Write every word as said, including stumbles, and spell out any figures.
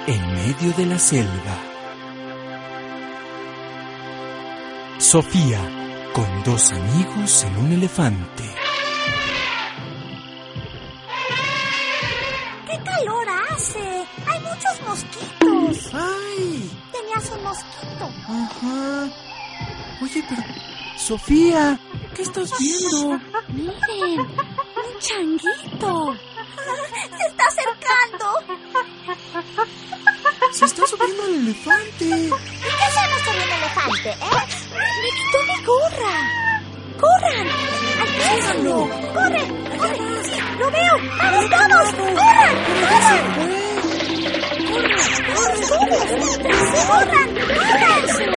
en medio de la selva. Sofía, con dos amigos en un elefante. ¡Qué calor hace! ¡Hay muchos mosquitos! ¡Ay! Tenías un mosquito. Ajá. Oye, pero... Sofía, ¿qué estás viendo? Miren, un changuito. Se está acercando. Se está subiendo al elefante. ¿Y qué hacemos con el elefante, eh? Me quitó mi gorra. ¡Corran! ¡Alcánzalo! ¡Corre! ¡Corre! ¡Sí, lo veo! ¡Vamos, vamos! ¡Corran! ¡Corran! ¡Corran! ¡Corran! ¡Corran! ¡Corran!